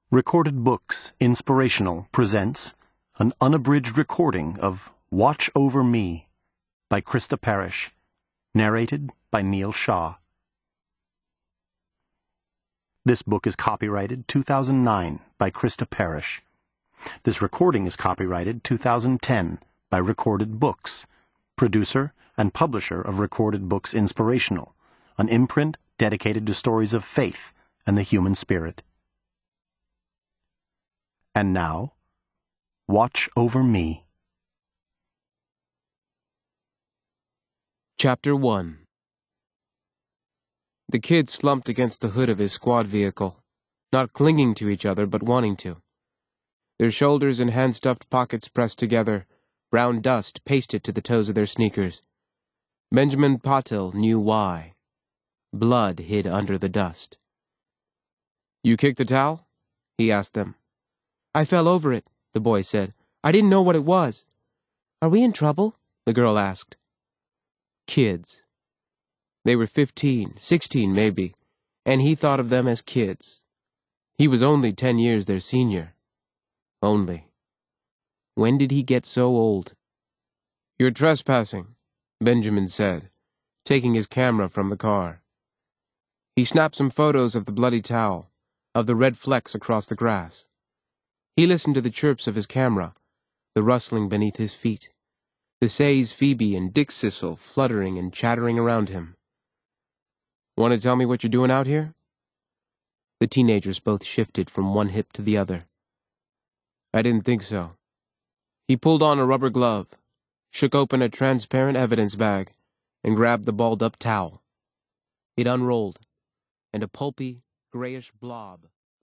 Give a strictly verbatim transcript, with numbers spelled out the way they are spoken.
Recorded Books Inspirational presents an unabridged recording of Watch Over Me by Krista Parrish, narrated by Neil Shaw. This book is copyrighted two thousand nine by Krista Parrish. This recording is copyrighted two thousand ten by Recorded Books, producer and publisher of Recorded Books Inspirational, an imprint dedicated to stories of faith and the human spirit. And now, Watch Over Me. Chapter one. The kid slumped against the hood of his squad vehicle, not clinging to each other but wanting to. Their shoulders and hand-stuffed pockets pressed together, brown dust pasted to the toes of their sneakers. Benjamin Patil knew why. Blood hid under the dust. "You kicked the towel?" he asked them. "I fell over it," the boy said. "I didn't know what it was." "Are we in trouble?" the girl asked. Kids. They were fifteen, sixteen maybe, and he thought of them as kids. He was only ten years their senior. Only. When did he get so old? "You're trespassing," Benjamin said, taking his camera from the car. He snapped some photos of the bloody towel, of the red flecks across the grass. He listened to the chirps of his camera, the rustling beneath his feet, the Say's Phoebe and Dick Sissel fluttering and chattering around him. "Want to tell me what you're doing out here?" The teenagers both shifted from one hip to the other. "I didn't think so." He pulled on a rubber glove, shook open a transparent evidence bag, and grabbed the balled-up towel. It unrolled, and a pulpy, grayish blob